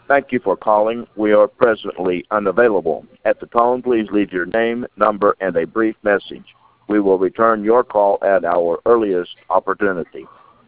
Thank you for calling. We are presently unavailable. At the tone, please leave your name, number, and a brief message. We will return your call at our earliest opportunity.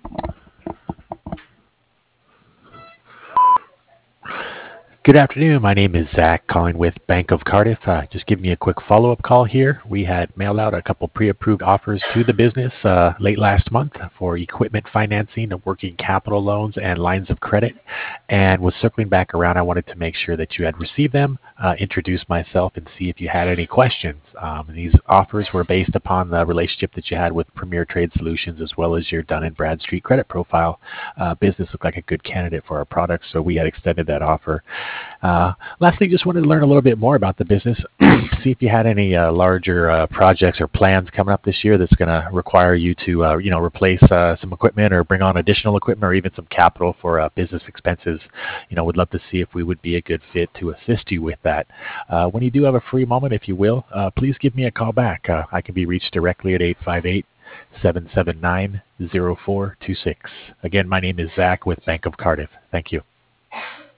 Good afternoon. My name is Zach, calling with Bank of Cardiff. Just give me a quick follow-up call here. We had mailed out a couple pre-approved offers to the business late last month for equipment financing, working capital loans, and lines of credit. And was circling back around. I wanted to make sure that you had received them, introduce myself, and see if you had any questions. These offers were based upon the relationship that you had with Premier Trade Solutions, as well as your Dun & Bradstreet credit profile. Business looked like a good candidate for our products, so we had extended that offer. Lastly, just wanted to learn a little bit more about the business, see if you had any larger projects or plans coming up this year that's going to require you to, replace some equipment or bring on additional equipment or even some capital for business expenses. Would love to see if we would be a good fit to assist you with that. When you do have a free moment, if you will, please give me a call back. I can be reached directly at 858-779-0426. Again, my name is Zach with Bank of Cardiff. Thank you.